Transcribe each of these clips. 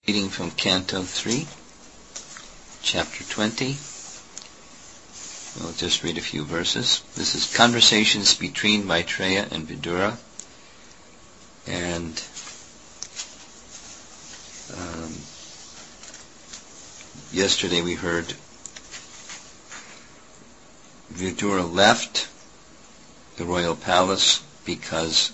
Reading from Canto 3, Chapter 20. We'll just read a few verses. This is Conversations between Maitreya and Vidura. And yesterday we heard Vidura left the royal palace because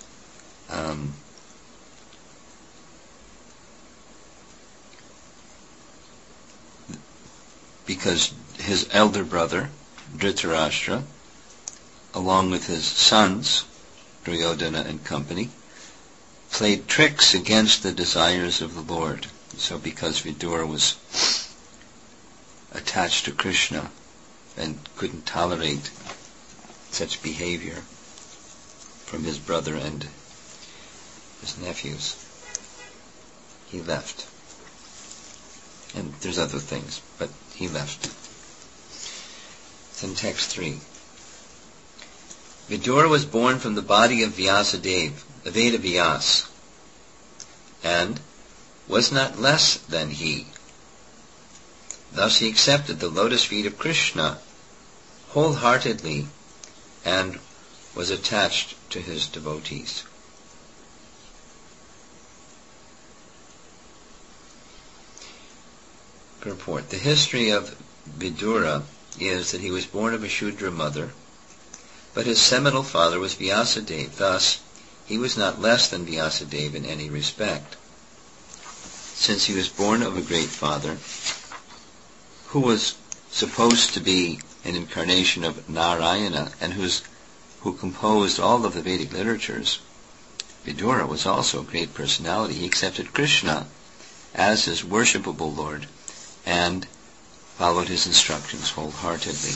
his elder brother, Dhritarashtra, along with his sons, Duryodhana and company, played tricks against the desires of the Lord. So because Vidura was attached to Krishna and couldn't tolerate such behavior from his brother and his nephews, he left. And there's other things, but he left. It's in text 3. Vidura was born from the body of Vyasadeva, Veda Vyas, and was not less than he. Thus he accepted the lotus feet of Krishna wholeheartedly and was attached to his devotees. Purport. The history of Vidura is that he was born of a Shudra mother, but his seminal father was Vyasadeva. Thus, he was not less than Vyasadeva in any respect. Since he was born of a great father, who was supposed to be an incarnation of Narayana and who composed all of the Vedic literatures, Vidura was also a great personality. He accepted Krishna as his worshipable Lord and followed his instructions wholeheartedly.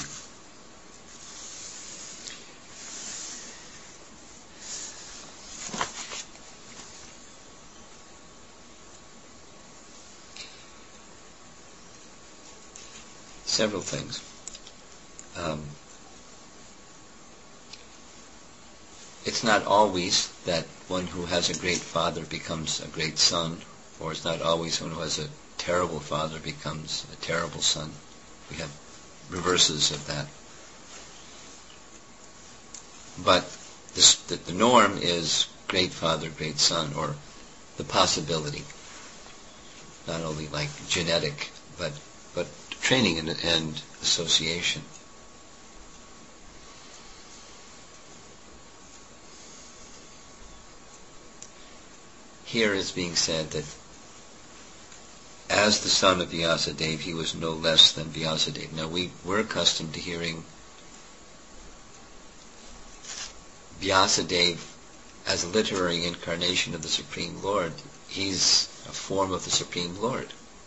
Several things. It's not always that one who has a great father becomes a great son, or it's not always one who has a terrible father becomes a terrible son. We have reverses of that. But the norm is great father, great son, or the possibility. Not only like genetic, but training and association. Here is being said that as the son of Vyasadeva, he was no less than Vyasadeva. Now, we're accustomed to hearing Vyasadeva as a literary incarnation of the Supreme Lord. He's a form of the Supreme Lord.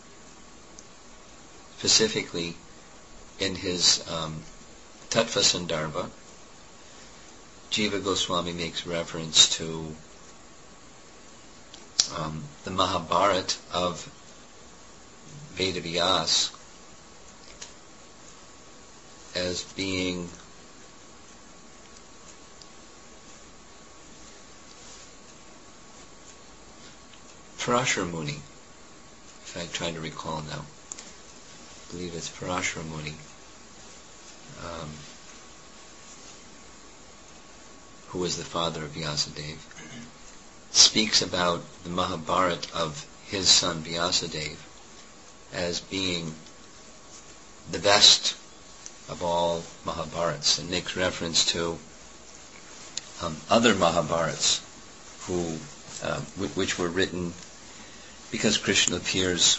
Specifically, in his Tattva Sandarbha, Jiva Goswami makes reference to the Mahabharata of Veda Vyas as being Parashara Muni, if I'm trying to recall now. I believe it's Parashara Muni, who was the father of Vyasadeva, speaks about the Mahabharata of his son Vyasadeva as being the best of all Mahabharats, and makes reference to other Mahabharats which were written because Krishna appears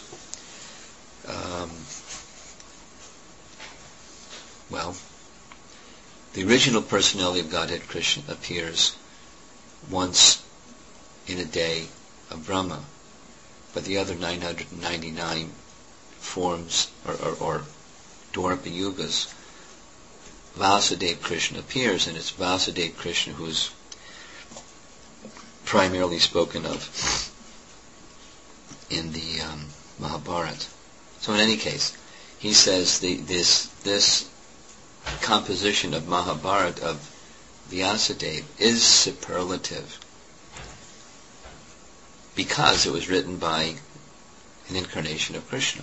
the original personality of Godhead, Krishna, appears once in a day of Brahma, but the other 999 forms or Dwapara Yugas, Vasudeva Krishna appears, and it's Vasudeva Krishna who's primarily spoken of in the Mahabharata. So in any case, he says this composition of Mahabharata of Vyasadeva is superlative because it was written by an incarnation of Krishna.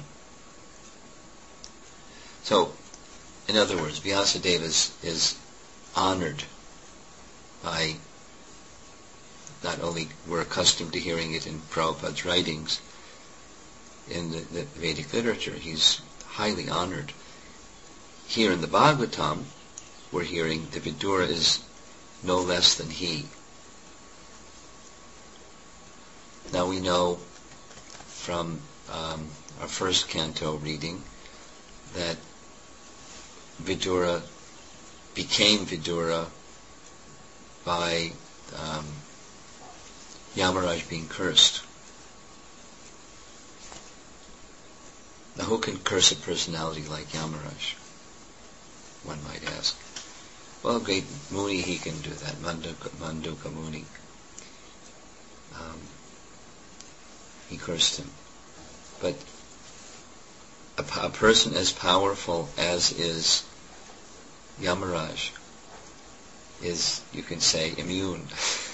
So, in other words, Vyasadeva is honored by, not only we're accustomed to hearing it in Prabhupada's writings, in the Vedic literature, he's highly honored. Here in the Bhagavatam, we're hearing that Vidura is no less than he. Now we know from our first canto reading that Vidura became Vidura by Yamaraj being cursed. Now who can curse a personality like Yamaraj? One might ask. Well, great Muni, he can do that, Manduka Muni. He cursed him. But a person as powerful as is Yamaraj is, you can say, immune.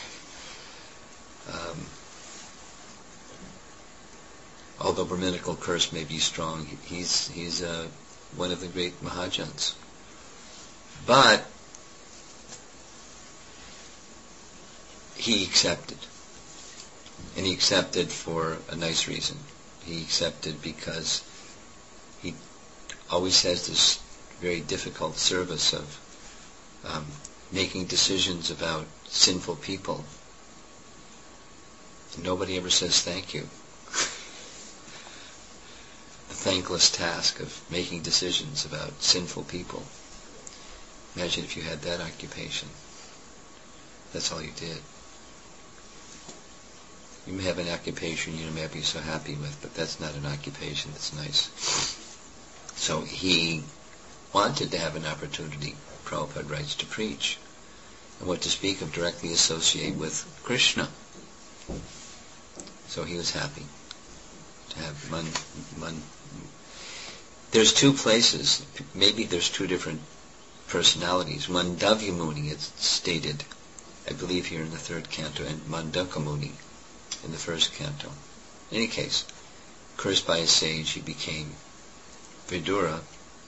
Although Brahminical curse may be strong, he's one of the great Mahajans. But he accepted. And he accepted for a nice reason. He accepted because he always has this very difficult service of making decisions about sinful people. And nobody ever says thank you. The thankless task of making decisions about sinful people. Imagine if you had that occupation. That's all you did. You may have an occupation you may not be so happy with, but that's not an occupation that's nice. So he wanted to have an opportunity, Prabhupada writes, to preach. And what to speak of directly associate with Krishna. So he was happy to have There's two places, maybe there's two different personalities. Mandavya Muni, it's stated, I believe here in the third canto, and Mandaka Muni in the first canto. In any case, cursed by a sage, he became Vidura,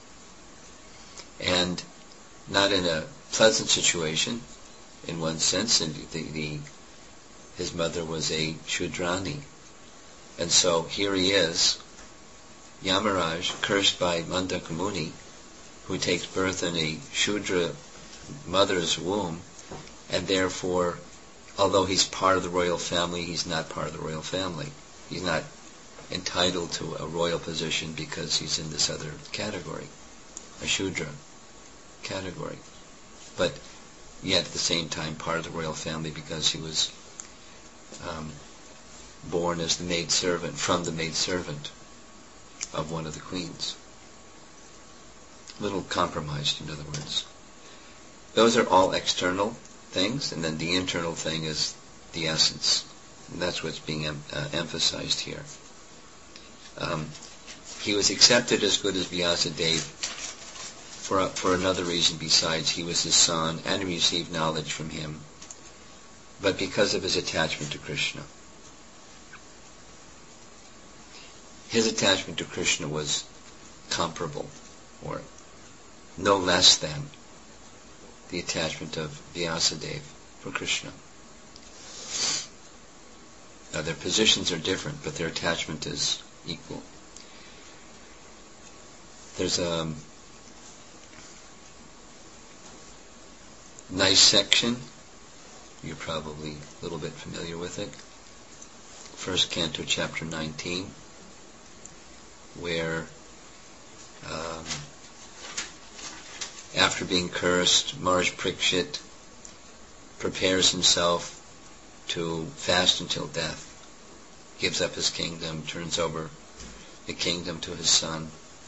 and not in a pleasant situation, in one sense, and his mother was a Shudrani. And so here he is, Yamaraj, cursed by Mandaka Muni, who takes birth in a Shudra mother's womb, and therefore, although he's part of the royal family, he's not part of the royal family. He's not entitled to a royal position because he's in this other category, a Shudra category. But yet at the same time part of the royal family because he was born as the maidservant, from the maidservant of one of the queens. A little compromised, in other words. Those are all external things, and then the internal thing is the essence. And that's what's being emphasized here. He was accepted as good as Vyasadeva for another reason besides he was his son and he received knowledge from him, but because of his attachment to Krishna. His attachment to Krishna was comparable, or no less than, the attachment of Vyasadeva for Krishna. Now their positions are different, but their attachment is equal. There's a nice section, you're probably a little bit familiar with it, first canto, chapter 19, where after being cursed, Maharaj Parikshit prepares himself to fast until death, gives up his kingdom, turns over the kingdom to his son,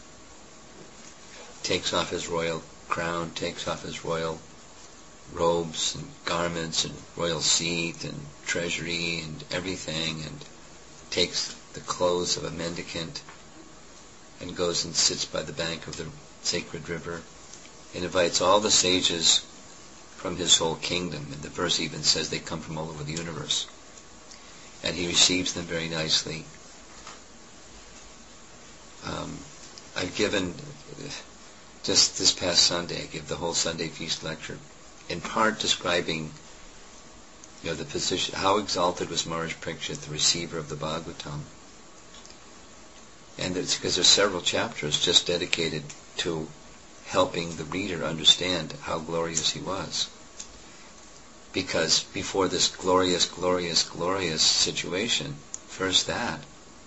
takes off his royal crown, takes off his royal robes and garments and royal seat and treasury and everything, and takes the clothes of a mendicant and goes and sits by the bank of the sacred river and invites all the sages from his whole kingdom. And the verse even says they come from all over the universe. And he receives them very nicely. I've given, just this past Sunday, I gave the whole Sunday feast lecture, in part describing, the position, how exalted was Maharaj Parikshit, the receiver of the Bhagavatam. And it's because there's several chapters just dedicated to helping the reader understand how glorious he was. Because before this glorious, glorious, glorious situation, first that,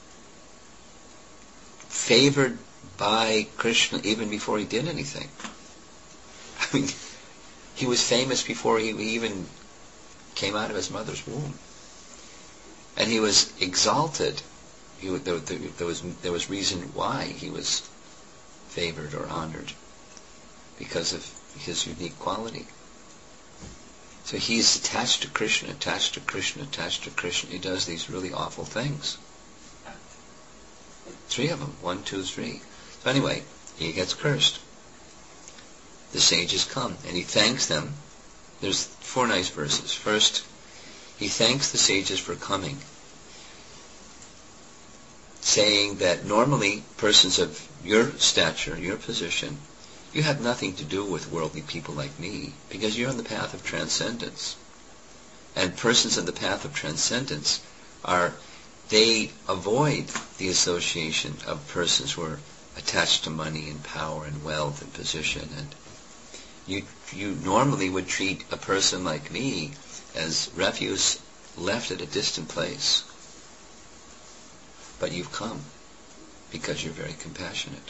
favored by Krishna even before he did anything. I mean, he was famous before he even came out of his mother's womb. And he was exalted. There was reason why he was favored or honored, because of his unique quality. So he's attached to Krishna, attached to Krishna, attached to Krishna. He does these really awful things. 3 of them. 1, 2, 3. So anyway, he gets cursed. The sages come, and he thanks them. There's 4 nice verses. First, he thanks the sages for coming, saying that normally persons of your stature, your position, you have nothing to do with worldly people like me, because you're on the path of transcendence. And persons on the path of transcendence they avoid the association of persons who are attached to money and power and wealth and position. And you normally would treat a person like me as refuse left at a distant place. But you've come because you're very compassionate.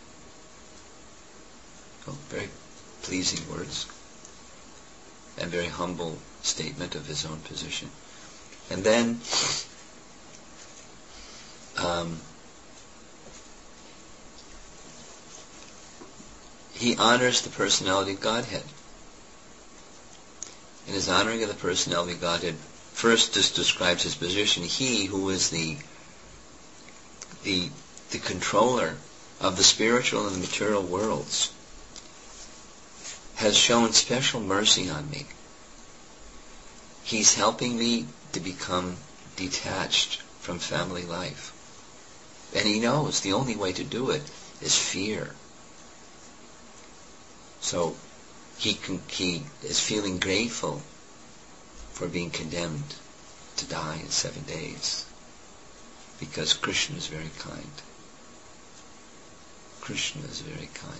Oh, very pleasing words, and very humble statement of his own position. And then he honors the personality of Godhead. In his honoring of the personality of Godhead, first just describes his position. He who is the controller of the spiritual and the material worlds has shown special mercy on me. He's helping me to become detached from family life. And he knows the only way to do it is fear. So he is feeling grateful for being condemned to die in 7 days, because Krishna is very kind. Krishna is very kind.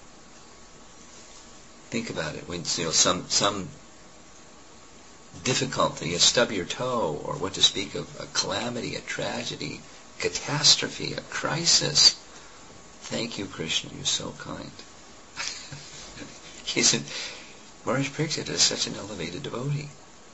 Think about it. When some difficulty, a stub your toe, or what to speak of, a calamity, a tragedy, catastrophe, a crisis. Thank you, Krishna, you're so kind. Maharaj Parikshit is such an elevated devotee.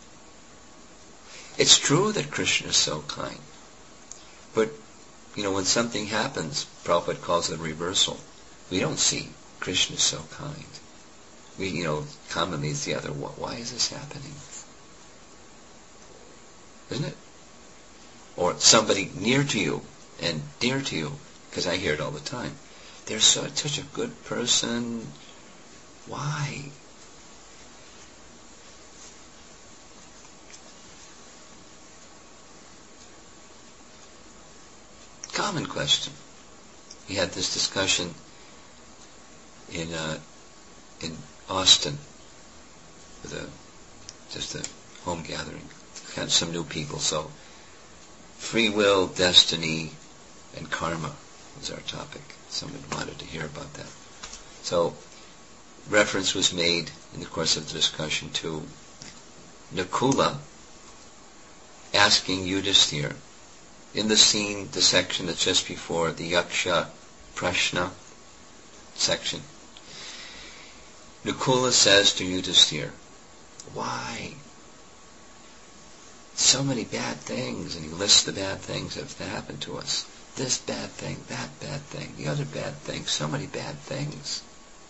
It's true that Krishna is so kind. But, when something happens, Prabhupada calls it a reversal. We don't see Krishna is so kind. We, commonly it's the other. Why is this happening? Isn't it? Or somebody near to you and dear to you, because I hear it all the time. They're such a good person. Why? Common question. We had this discussion in Austin with just a home gathering. Had some new people. So free will, destiny, and karma was our topic. Someone wanted to hear about that. So reference was made in the course of the discussion to Nakula asking Yudhisthira in the scene, the section that's just before the Yaksha Prashna section. Nakula says to Yudhisthira, why? So many bad things, and he lists the bad things that have happened to us. This bad thing, that bad thing, the other bad thing, so many bad things.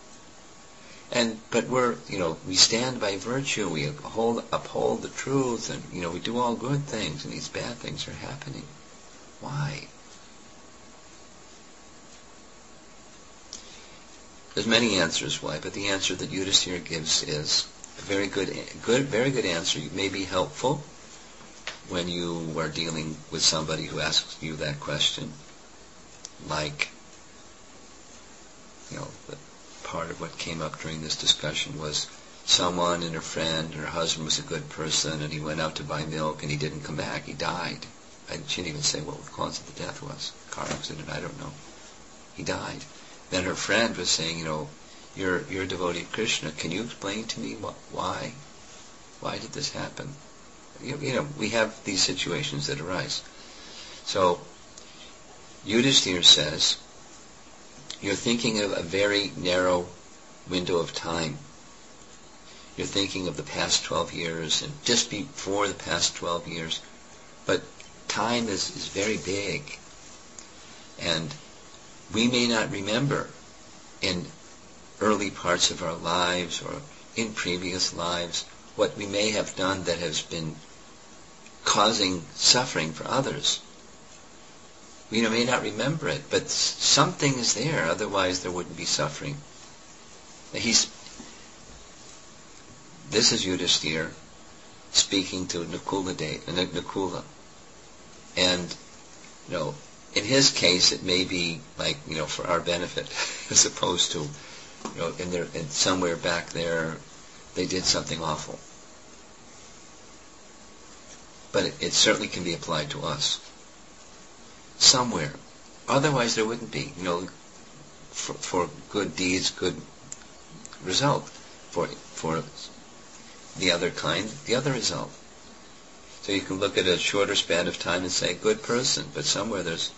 But we stand by virtue, we uphold the truth, and we do all good things, and these bad things are happening. Why? There's many answers why, but the answer that Yudhisthira gives is a very good answer. It may be helpful when you are dealing with somebody who asks you that question, like, the part of what came up during this discussion was someone and her friend and her husband was a good person, and he went out to buy milk and he didn't come back. He died. She didn't even say what the cause of the death was. Car accident, I don't know. He died. Then her friend was saying, you're a devotee of Krishna. Can you explain to me why? Why did this happen? We have these situations that arise. So, Yudhishthira says, you're thinking of a very narrow window of time. You're thinking of the past 12 years and just before the past 12 years. But time is very big. And we may not remember in early parts of our lives or in previous lives what we may have done that has been causing suffering for others. We may not remember it, but something is there, otherwise there wouldn't be suffering. This is Yudhishthira speaking to Nakula. And, in his case it may be like, for our benefit, as opposed to, in somewhere back there they did something awful. But it certainly can be applied to us. Somewhere. Otherwise there wouldn't be, for good deeds, good result. For the other kind, the other result. So you can look at a shorter span of time and say, good person, but somewhere there's,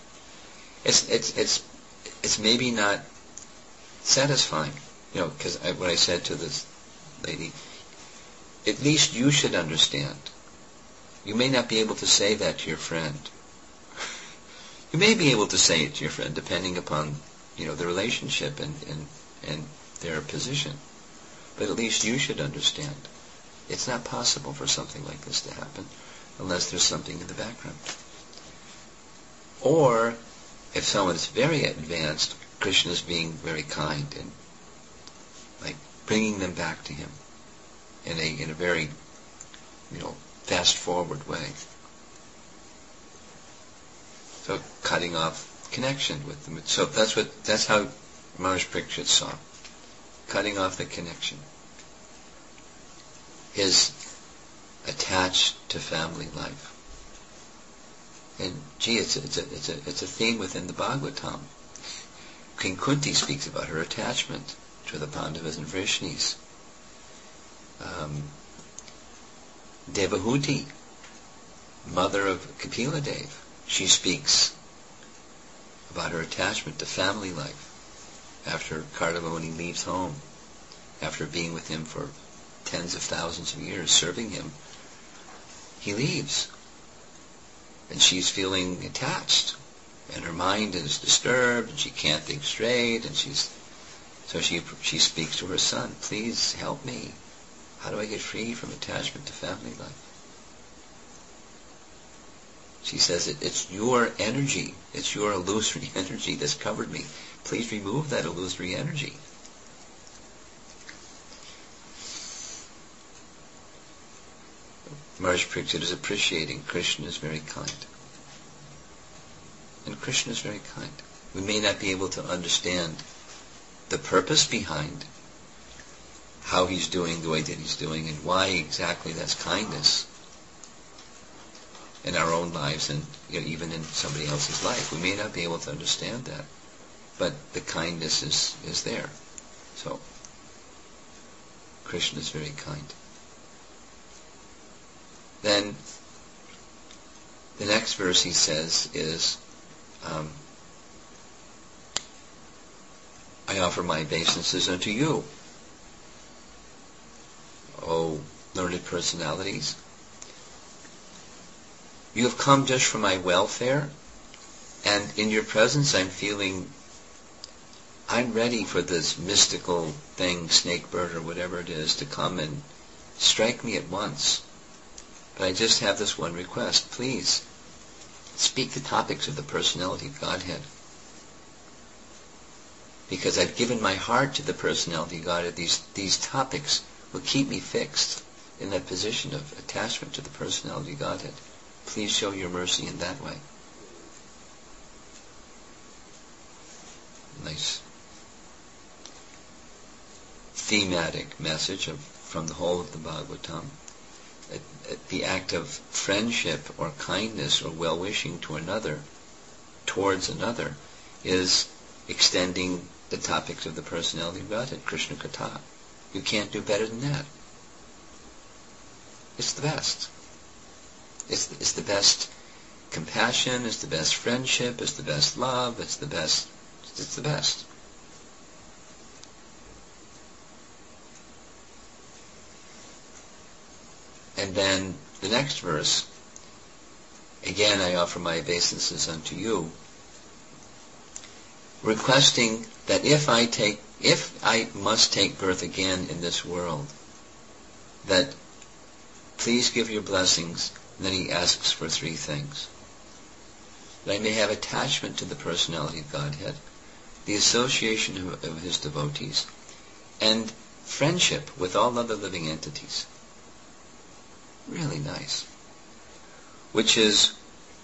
it's maybe not satisfying. Because what I said to this lady, at least you should understand. You may not be able to say that to your friend. You may be able to say it to your friend, depending upon, the relationship and their position. But at least you should understand. It's not possible for something like this to happen unless there's something in the background. Or, if someone is very advanced, Krishna is being very kind and like bringing them back to him in a very, fast forward way. So cutting off connection with them. So that's how Maharaj Parikshit saw. Cutting off the connection. His attached to family life. And it's a theme within the Bhagavatam. King Kunti speaks about her attachment to the Pandavas and Vrishnis. Devahuti, mother of Kapila Dev, she speaks about her attachment to family life after Kardamoni leaves home, after being with him for tens of thousands of years, serving him. He leaves, and she's feeling attached, and her mind is disturbed, and she can't think straight, and she speaks to her son, please help me. How do I get free from attachment to family life? She says, it's your energy, it's your illusory energy that's covered me. Please remove that illusory energy. Maharaj Parikshit is appreciating Krishna is very kind. And Krishna is very kind. We may not be able to understand the purpose behind how he's doing the way that he's doing and why exactly that's kindness in our own lives and even in somebody else's life. We may not be able to understand that, but the kindness is there. So, Krishna is very kind. Then, the next verse he says is, I offer my obeisances unto you, O learned personalities. You have come just for my welfare, and in your presence I'm ready for this mystical thing, snake bird or whatever it is, to come and strike me at once. But I just have this one request. Please, speak the topics of the personality of Godhead. Because I've given my heart to the personality of Godhead, these topics will keep me fixed in that position of attachment to the personality of Godhead. Please show your mercy in that way. Nice. thematic message from the whole of the Bhagavatam. The act of friendship or kindness or well-wishing to another, towards another, is extending the topics of the personality of Godhead, Krishna Katha. You can't do better than that. It's the best. It's the best compassion, it's the best friendship, it's the best love, it's the best. And then the next verse, again I offer my obeisances unto you, requesting that if I must take birth again in this world, that please give your blessings. And then he asks for three things. That I may have attachment to the personality of Godhead, the association of his devotees, and friendship with all other living entities. Really nice. Which is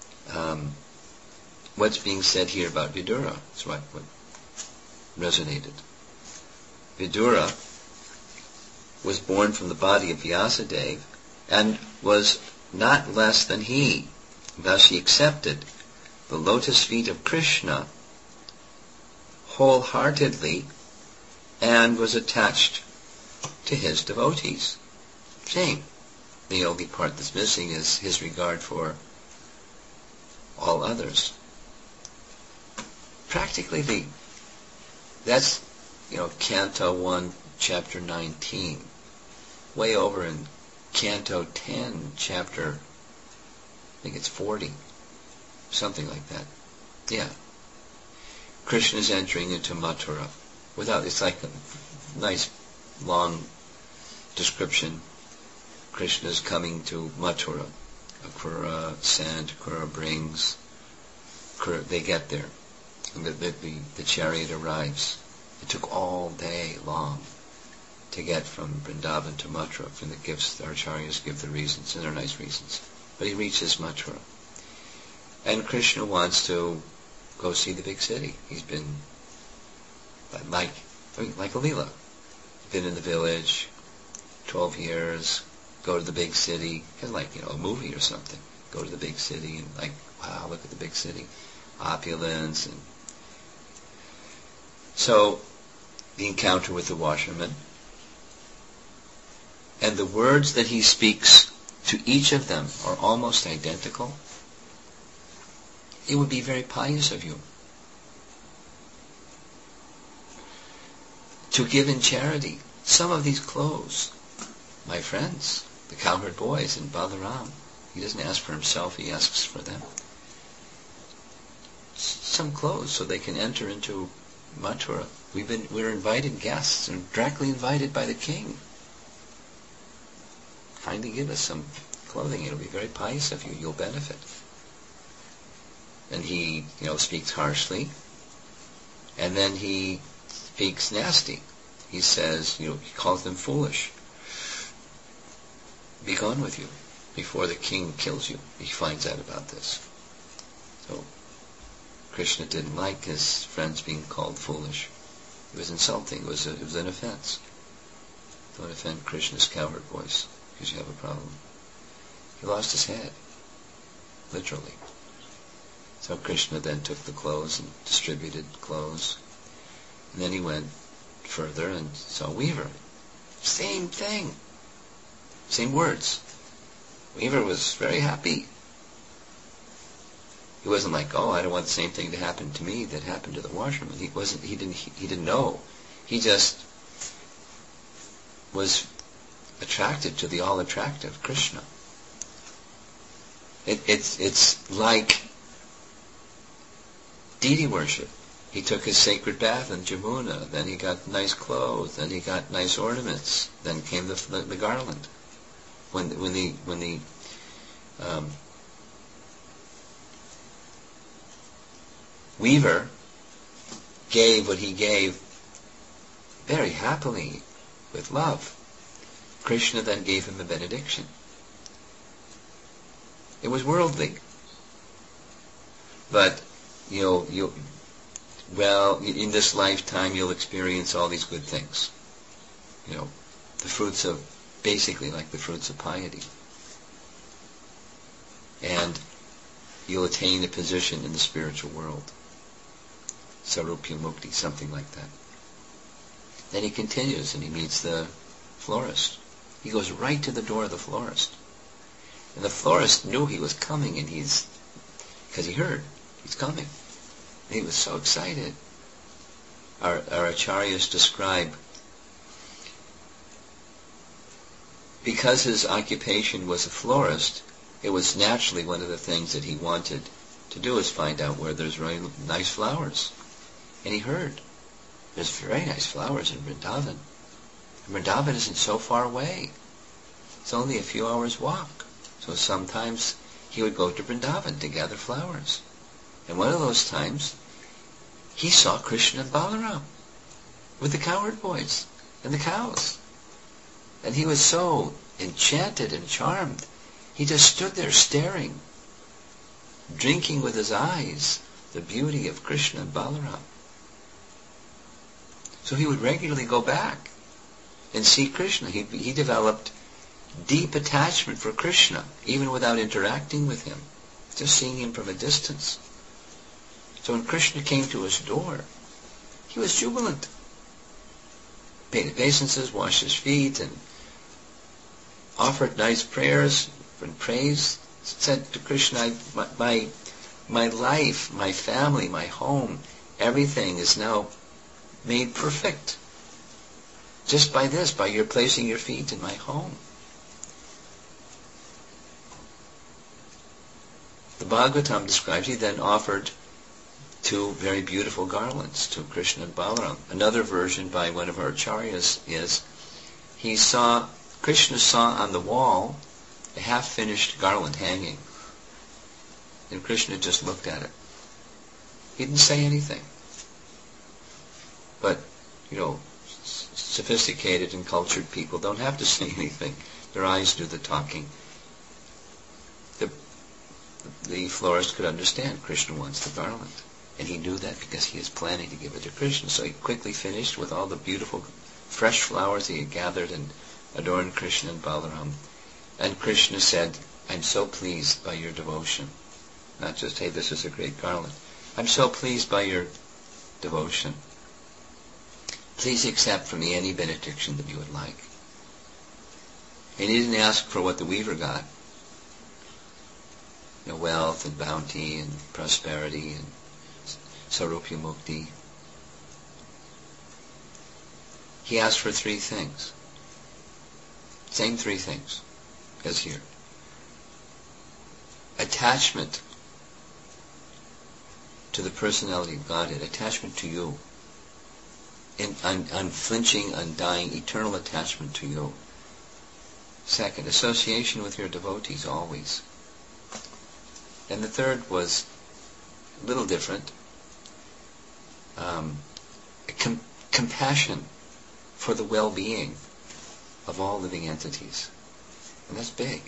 what's being said here about Vidura. That's what resonated. Vidura was born from the body of Vyasadeva and was not less than he. Thus he accepted the lotus feet of Krishna wholeheartedly and was attached to his devotees. Shame. The only part that's missing is his regard for all others. Practically that's Canto 1, Chapter 19. Way over in Canto 10, Chapter, I think it's 40. Something like that. Yeah. Krishna's entering into Mathura. It's like a nice long description. Krishna's coming to Mathura. Akrura sent, Akrura brings. They get there. And the chariot arrives. It took all day long to get from Vrindavan to Mathura. From the gifts, the acharyas give the reasons, and they're nice reasons. But he reaches Mathura. And Krishna wants to go see the big city. He's been like a Leela. Been in the village 12 years, go to the big city, kind of like, a movie or something. Go to the big city and wow, look at the big city. Opulence. And so, the encounter with the washerman. And the words that he speaks to each of them are almost identical. It would be very pious of you to give in charity some of these clothes. My friends, the cowherd boys and Balaram, he doesn't ask for himself, he asks for them. Some clothes so they can enter into Mathura. We're invited guests and directly invited by the king. Kindly give us some clothing. It'll be very pious of you. You'll benefit. And he, speaks harshly. And then he speaks nasty. He says, he calls them foolish. Be gone with you before the king kills you. He finds out about this. So Krishna didn't like his friends being called foolish. It was insulting. It was an offense. Don't offend Krishna's cowherd voice, because you have a problem. He lost his head, literally. So Krishna then took the clothes and distributed clothes. And then he went further and saw Weaver. Same thing. Same words. Weaver was very happy. He wasn't like, I don't want the same thing to happen to me that happened to the washerman. He didn't know. He just was attracted to the all-attractive Krishna. It's like deity worship. He took his sacred bath in Jamuna, then he got nice clothes, then he got nice ornaments, then came the garland. When the weaver gave what he gave very happily, with love, Krishna then gave him a benediction. It was worldly, but in this lifetime you'll experience all these good things. the fruits of, basically like the fruits of piety. And you'll attain a position in the spiritual world. Sarupya Mukti, something like that. Then he continues and he meets the florist. He goes right to the door of the florist. And the florist knew he was coming, and because he heard he's coming. And he was so excited. Our acharyas describe, because his occupation was a florist, it was naturally one of the things that he wanted to do is find out where there's really nice flowers. And he heard there's very nice flowers in Vrindavan. And Vrindavan isn't so far away. It's only a few hours' walk. So sometimes he would go to Vrindavan to gather flowers. And one of those times, he saw Krishna and Balaram with the cowherd boys and the cows. And he was so enchanted and charmed, he just stood there staring, drinking with his eyes the beauty of Krishna and Balaram. So he would regularly go back and see Krishna. He developed deep attachment for Krishna, even without interacting with him, just seeing him from a distance. So when Krishna came to his door, he was jubilant. Paid obeisances, washed his feet, and offered nice prayers and praise. Said to Krishna, my life, my family, my home, everything is now made perfect. Just by this, by your placing your feet in my home. The Bhagavatam describes he then offered 2 very beautiful garlands to Krishna and Balaram. Another version by one of our acharyas is Krishna saw on the wall a half-finished garland hanging. And Krishna just looked at it. He didn't say anything. But, sophisticated and cultured people don't have to say anything. Their eyes do the talking. The florist could understand Krishna wants the garland. And he knew that because he is planning to give it to Krishna. So he quickly finished with all the beautiful fresh flowers he had gathered and adorned Krishna and Balaram. And Krishna said, I'm so pleased by your devotion. Not just, hey, this is a great garland. I'm so pleased by your devotion. Please accept from me any benediction that you would like. And he didn't ask for what the weaver got. Wealth and bounty and prosperity and Sarupya Mukti. He asked for 3 things. Same 3 things as here. Attachment to the personality of Godhead, attachment to you, unflinching, undying, eternal attachment to you. Second, association with your devotees always. And the third was a little different. Compassion for the well-being of all living entities. And that's big.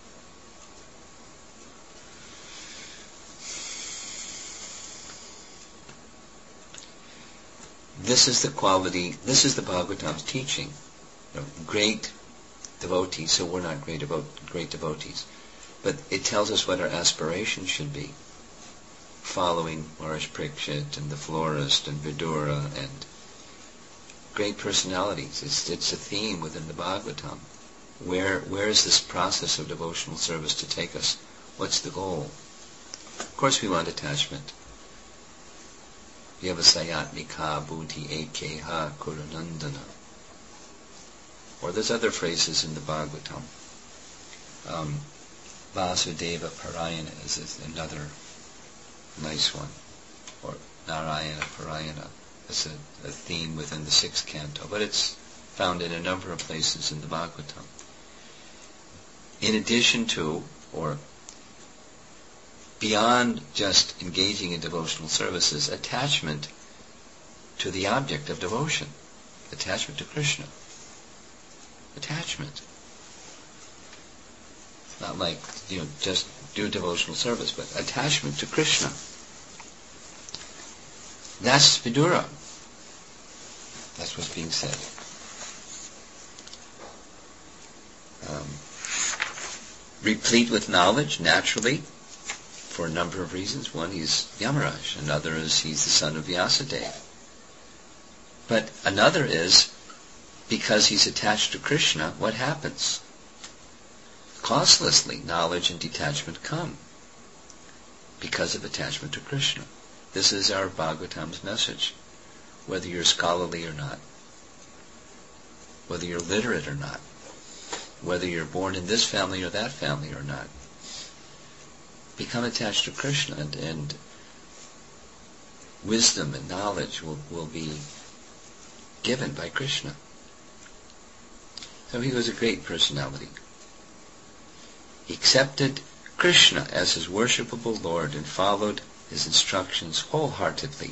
This is the quality, this is the Bhagavatam's teaching. Great devotees, so we're not great devotees. But it tells us what our aspiration should be. Following Maharaj Parikshit and the florist and Vidura and great personalities. It's a theme within the Bhagavatam. Where is this process of devotional service to take us? What's the goal? Of course we want attachment. Vyavasayatmika buddhi ekeha kurunandana. Or there's other phrases in the Bhagavatam. Vasudeva Parayana is another nice one. Or Narayana Parayana is a theme within the 6th canto. But it's found in a number of places in the Bhagavatam. In addition to, or beyond just engaging in devotional services, attachment to the object of devotion. Attachment to Krishna. Attachment. Not like, just do devotional service, but attachment to Krishna. That's Vidura. That's what's being said. replete with knowledge, naturally, for a number of reasons. One, he's Yamaraj. Another is he's the son of Vyasadeva. But another is, because he's attached to Krishna, what happens? Causelessly, knowledge and detachment come because of attachment to Krishna. This is our Bhagavatam's message. Whether you're scholarly or not, whether you're literate or not, whether you're born in this family or that family or not, become attached to Krishna, and wisdom and knowledge will be given by Krishna. So he was a great personality. He accepted Krishna as his worshipable Lord and followed his instructions wholeheartedly.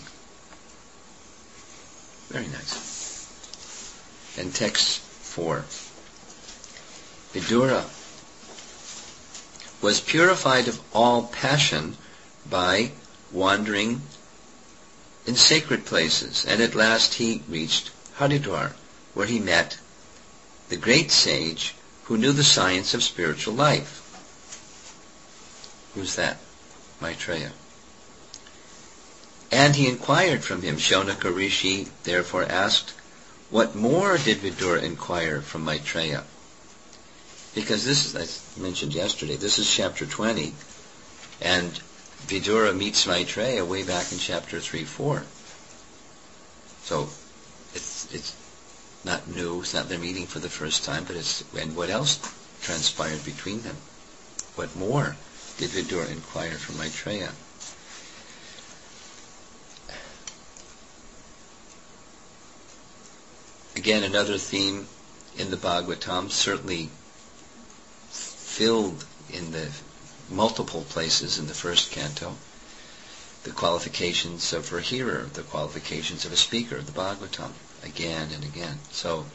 Very nice. And text 4. Vidura was purified of all passion by wandering in sacred places, and at last he reached Haridwar, where he met the great sage who knew the science of spiritual life. Who's that? Maitreya. And he inquired from him. Shaunaka Rishi therefore asked, what more did Vidura inquire from Maitreya? Because this is, I mentioned yesterday, this is chapter 20, and Vidura meets Maitreya way back in chapter 3-4. So it's not new, it's not their meeting for the first time, but and what else transpired between them? What more did Vidura inquire from Maitreya? Again, another theme in the Bhagavatam, certainly filled in the multiple places in the first canto, the qualifications of a hearer, the qualifications of a speaker of the Bhagavatam, again and again. So,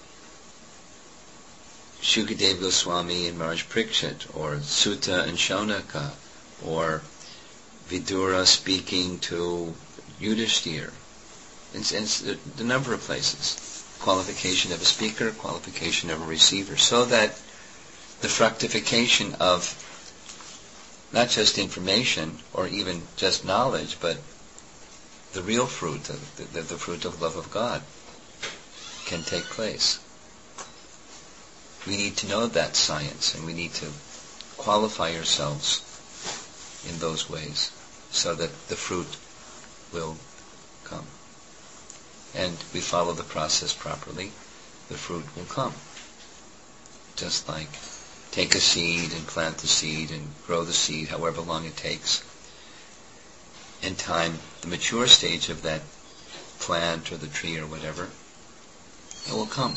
Shukadeva Goswami and Maharaj Parikshit, or Sutta and Shaunaka, or Vidura speaking to Yudhishthira, and the number of places. Qualification of a speaker, qualification of a receiver, so that the fructification of not just information or even just knowledge, but the real fruit, the fruit of love of God, can take place. We need to know that science, and we need to qualify ourselves in those ways so that the fruit will come. And we follow the process properly, the fruit will come. Just like take a seed and plant the seed and grow the seed, however long it takes. In time, the mature stage of that plant or the tree or whatever, it will come.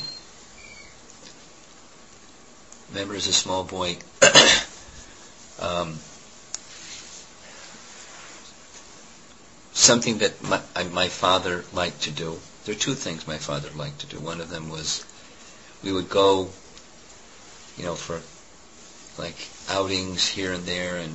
Remember, as a small boy, something that my father liked to do. There are two things my father liked to do. One of them was we would go, for like outings here and there, and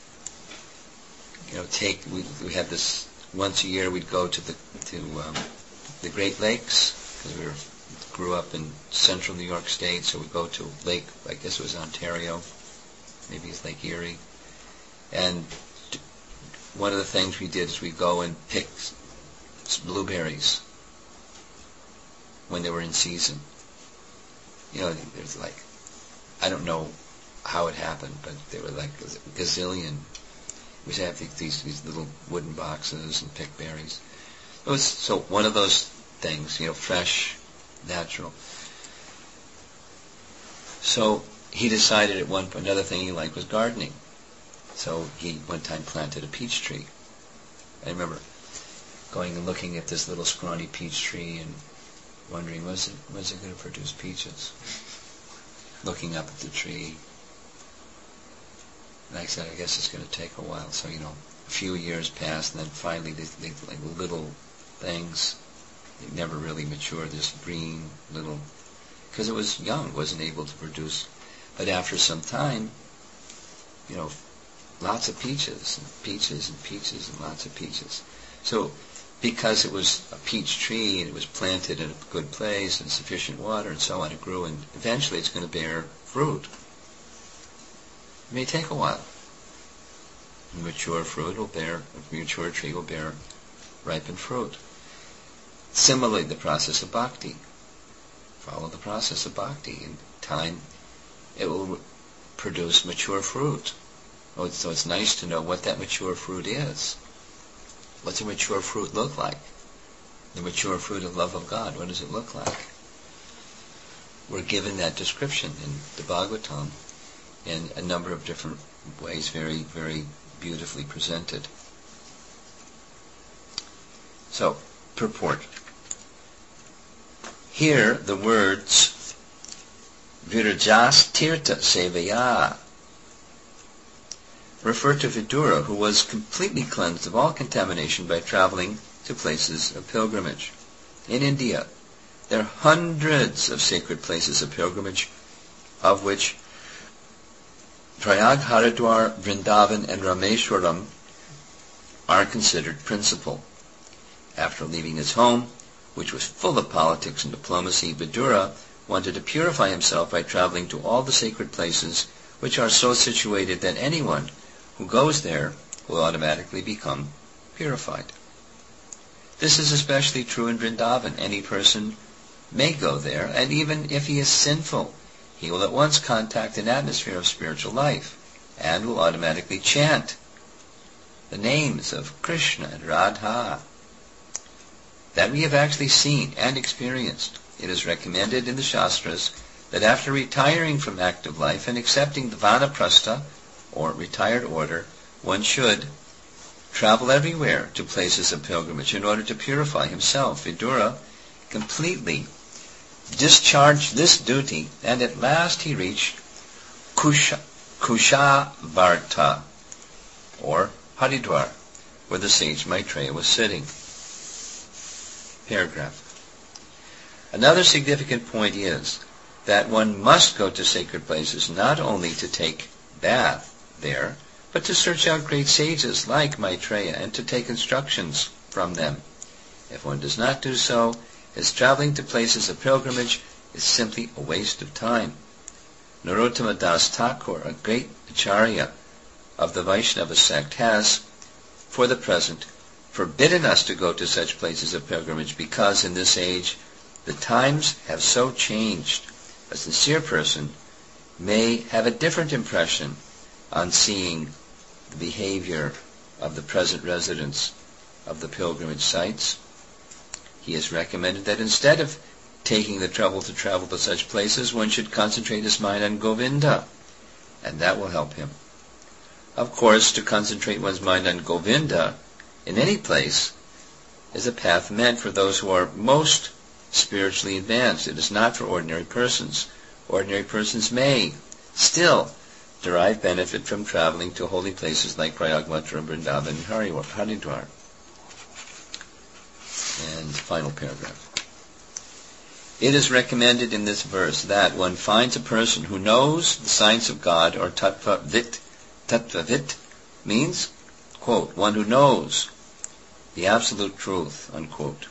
we had this once a year. We'd go to the Great Lakes, because we grew up in central New York State, so we'd go to Lake, I guess it was Ontario, maybe it's Lake Erie, and one of the things we did is we'd go and pick blueberries when they were in season. There's like, I don't know how it happened, but there were like a gazillion. We used to have these little wooden boxes and pick berries. It was so one of those things, fresh, natural. So he decided at one point, another thing he liked was gardening. So he one time planted a peach tree. I remember going and looking at this little scrawny peach tree and wondering, was it going to produce peaches? Looking up at the tree. And I said, I guess it's going to take a while. So, a few years passed, and then finally they like little things. They never really matured, this green little, because it was young, wasn't able to produce. But after some time, lots of peaches and peaches and peaches and lots of peaches. So because it was a peach tree and it was planted in a good place and sufficient water and so on, it grew, and eventually it's going to bear fruit. It may take a while. A mature tree will bear ripened fruit. Similarly, the process of bhakti. Follow the process of bhakti. In time, it will produce mature fruit. So it's nice to know what that mature fruit is. What's a mature fruit look like? The mature fruit of love of God, what does it look like? We're given that description in the Bhagavatam in a number of different ways, very, very beautifully presented. So, purport. Here, the words Virajas Tirtha Sevaya refer to Vidura, who was completely cleansed of all contamination by traveling to places of pilgrimage. In India, there are hundreds of sacred places of pilgrimage, of which Prayag, Haridwar, Vrindavan, and Rameshwaram are considered principal. After leaving his home, which was full of politics and diplomacy, Vidura wanted to purify himself by traveling to all the sacred places which are so situated that anyone who goes there will automatically become purified. This is especially true in Vrindavan. Any person may go there, and even if he is sinful, he will at once contact an atmosphere of spiritual life, and will automatically chant the names of Krishna and Radha. That we have actually seen and experienced. It is recommended in the Shastras that after retiring from active life and accepting the Vanaprastha, or retired order, one should travel everywhere to places of pilgrimage in order to purify himself. Vidura completely discharged this duty, and at last he reached Kushavarta, or Haridwar, where the sage Maitreya was sitting. Paragraph. Another significant point is that one must go to sacred places not only to take bath there, but to search out great sages like Maitreya and to take instructions from them. If one does not do so, his traveling to places of pilgrimage is simply a waste of time. Narottama Das Thakur, a great acharya of the Vaishnava sect, has, for the present, forbidden us to go to such places of pilgrimage because in this age the times have so changed. A sincere person may have a different impression on seeing the behavior of the present residents of the pilgrimage sites. He has recommended that instead of taking the trouble to travel to such places, one should concentrate his mind on Govinda, and that will help him. Of course, to concentrate one's mind on Govinda in any place is a path meant for those who are most spiritually advanced. It is not for ordinary persons. Ordinary persons may still derive benefit from traveling to holy places like Prayag, Mathura, Vrindavan, and Haridwar. And final paragraph. It is recommended in this verse that one finds a person who knows the science of God, or tattvavit. Tattvavit means, quote, one who knows the absolute truth, unquote.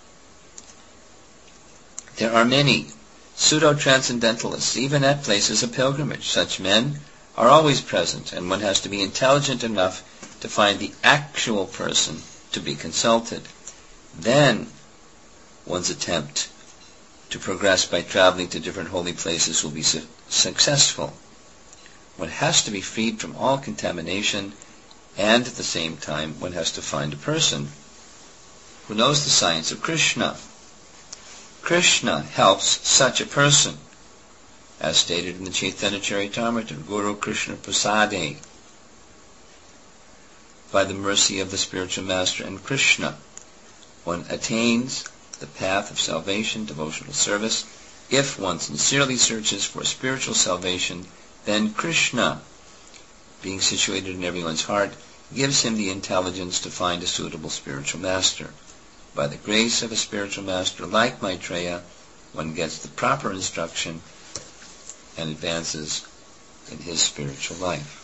There are many pseudo-transcendentalists, even at places of pilgrimage. Such men are always present, and one has to be intelligent enough to find the actual person to be consulted. Then one's attempt to progress by traveling to different holy places will be successful. One has to be freed from all contamination, and at the same time one has to find a person who knows the science of Krishna. Krishna helps such a person, as stated in the Chaitanya Charitamrita, Guru Krishna Prasade, by the mercy of the spiritual master and Krishna, one attains the path of salvation, devotional service. If one sincerely searches for spiritual salvation, then Krishna, being situated in everyone's heart, gives him the intelligence to find a suitable spiritual master. By the grace of a spiritual master like Maitreya, one gets the proper instruction and advances in his spiritual life.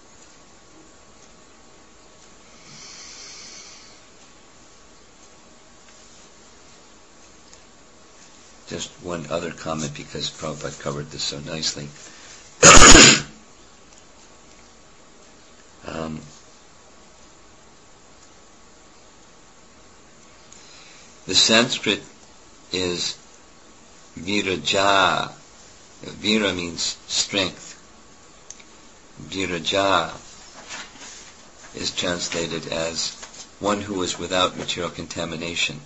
Just one other comment, because Prabhupada covered this so nicely. The Sanskrit is viraja. Vira means strength. Viraja is translated as one who is without material contamination.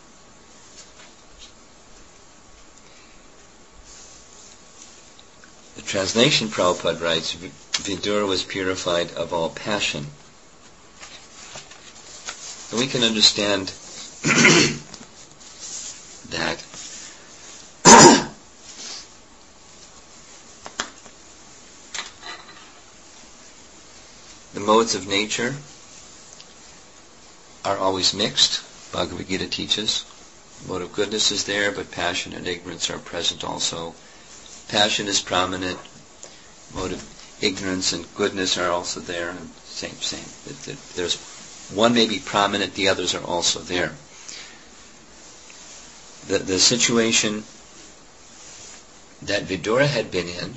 The translation, Prabhupada writes, Vidura was purified of all passion. And we can understand that the modes of nature are always mixed. Bhagavad Gita teaches. Mode of goodness is there, but passion and ignorance are present also. Passion is prominent. Mode of ignorance and goodness are also there. And same. There's one may be prominent, the others are also there. The situation that Vidura had been in,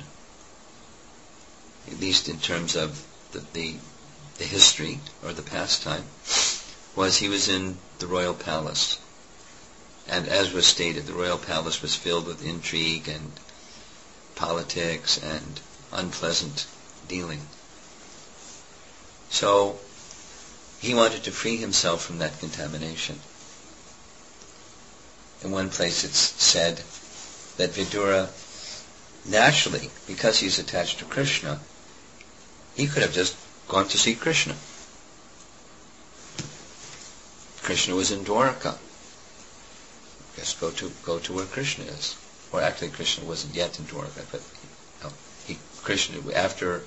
at least in terms of the history or the pastime, was he was in the royal palace. And as was stated, the royal palace was filled with intrigue and politics and unpleasant dealing. So he wanted to free himself from that contamination. In one place it's said that Vidura, naturally, because he's attached to Krishna, he could have just gone to see Krishna. Krishna was in Dwarka. Just go to where Krishna is. Or actually Krishna wasn't yet in Dwarka, but Krishna, after,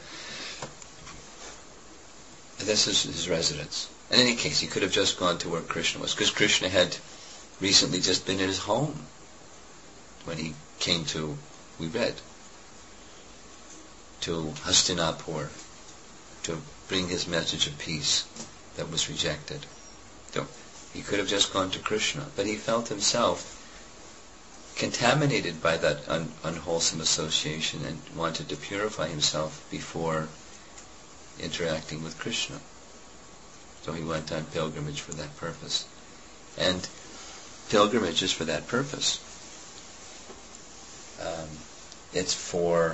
this is his residence. In any case, he could have just gone to where Krishna was, because Krishna had recently just been in his home when he came to, we read, to Hastinapur to bring his message of peace that was rejected. So he could have just gone to Krishna, but he felt himself contaminated by that unwholesome association and wanted to purify himself before interacting with Krishna. So he went on pilgrimage for that purpose. And pilgrimage is for that purpose. It's for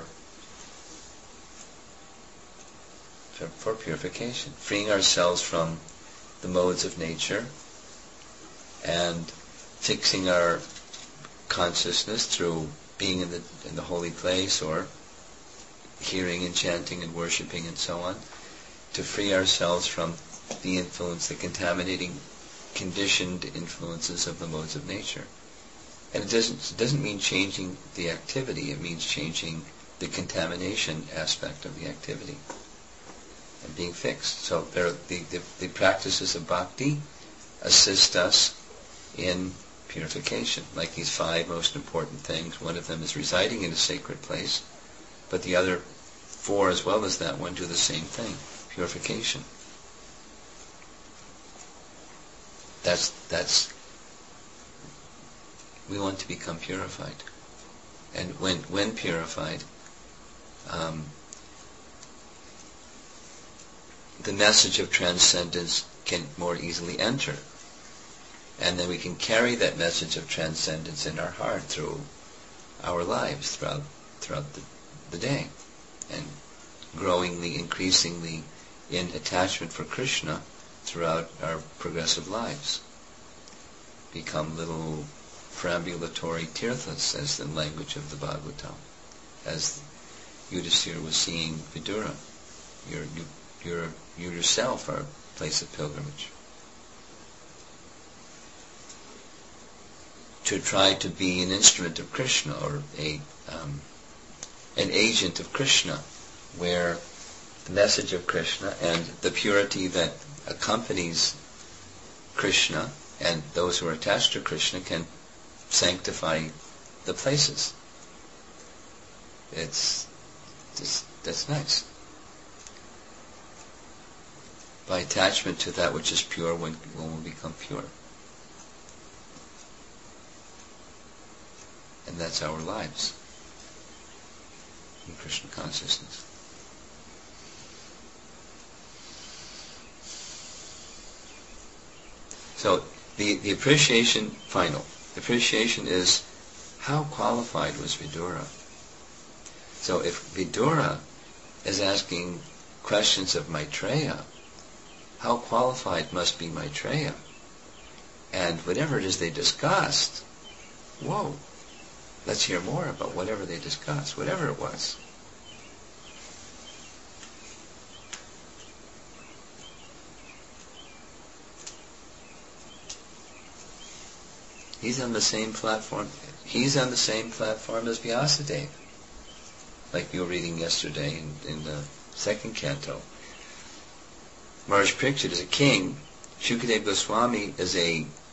purification, freeing ourselves from the modes of nature and fixing our consciousness through being in the holy place or hearing and chanting and worshipping and so on, to free ourselves from the influence, the contaminating, conditioned influences of the modes of nature. And it doesn't mean changing the activity, it means changing the contamination aspect of the activity and being fixed. So the practices of bhakti assist us in purification, like these 5 most important things. One of them is residing in a sacred place, but the other 4 as well as that one do the same thing, purification. That's we want to become purified. And when purified, the message of transcendence can more easily enter. And then we can carry that message of transcendence in our heart through our lives, throughout the day. And growingly, increasingly in attachment for Krishna throughout our progressive lives. Become little perambulatory tirthas, as the language of the Bhagavatam. As Yudhisthira was seeing Vidura, you yourself are a place of pilgrimage. To try to be an instrument of Krishna, or an agent of Krishna, where the message of Krishna and the purity that accompanies Krishna and those who are attached to Krishna can sanctify the places. That's nice. By attachment to that which is pure, one will become pure. And that's our lives in Krishna consciousness. So The appreciation, final. The appreciation is, how qualified was Vidura? So if Vidura is asking questions of Maitreya, how qualified must be Maitreya? And whatever it is they discussed, whoa, let's hear more about whatever they discussed, whatever it was. He's on the same platform. He's on the same platform as Vyasadeva, like you were reading yesterday in the second canto. Maharaj Parikshit is a king. Shukadeva Goswami is a